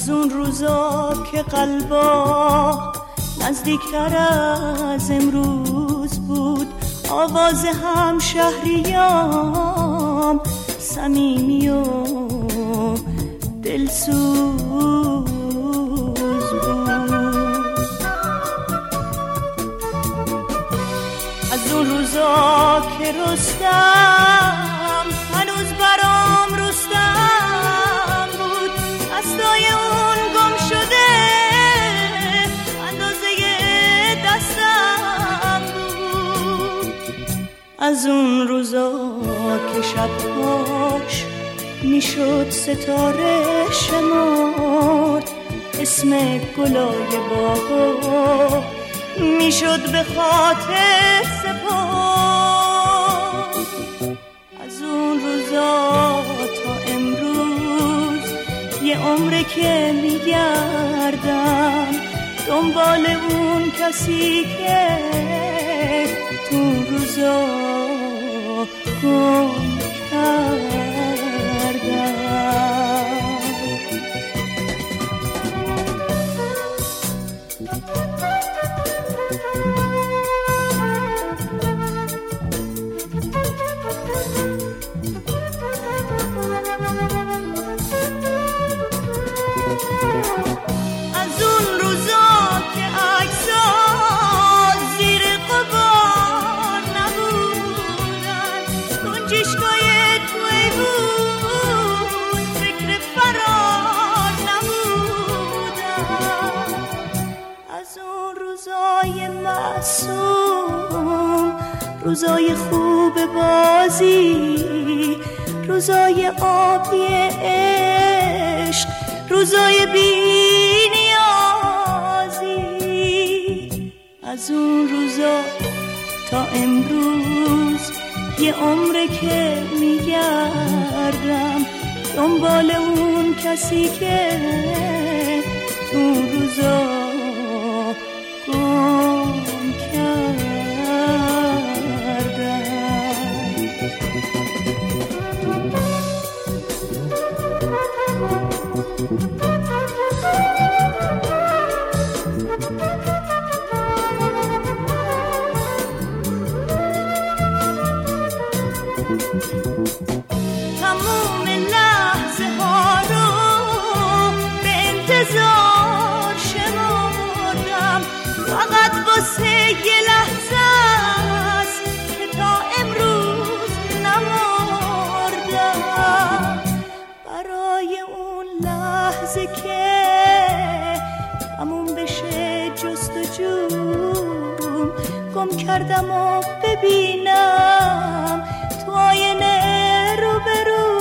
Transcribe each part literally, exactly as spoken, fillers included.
از اون روزا که قلبا نزدیکتر از امروز بود، آواز هم شهریام صمیمی و دلسوز بود. از اون روزا که رستم هنوز برام رستم بود، دستای اون گم شده اندازه دستم بود. از اون روزا که شبهاش میشد ستاره شمرد، اسم گلای باغا میشد به خاطر سپرد. از اون روزا تا امروز یه عمره که میگردم دنبال اون کسی که تو روزا گم کردم. روزای خوب بازی، روزای آبی عشق، روزای بی نیازی. از اون روزا تا امروز یه عمره که میگردم دنبال اون کسی که تو روزا گم کرد. تموم لحظه ها رو به انتظار شمردم، فقط واسه یه لحظه است که تا امروز نمردم. برای اون لحظه که تموم بشه جستجوم، گم کردم و ببینم تو آینه رو برو.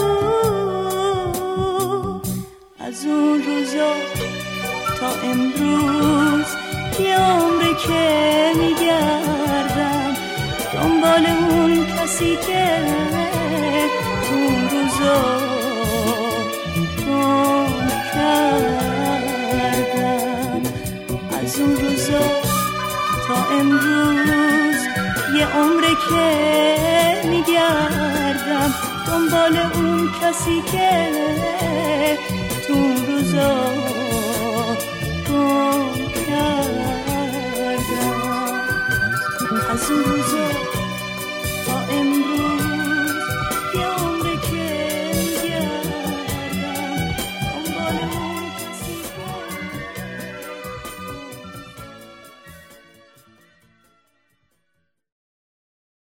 از اون روزا تا امروز یه عمره که میگردم دنبال اون کسی که اون روزا گم کردم. از اون روزا تا امروز یه عمره که میگردم دنبال اون کسی که تو روزا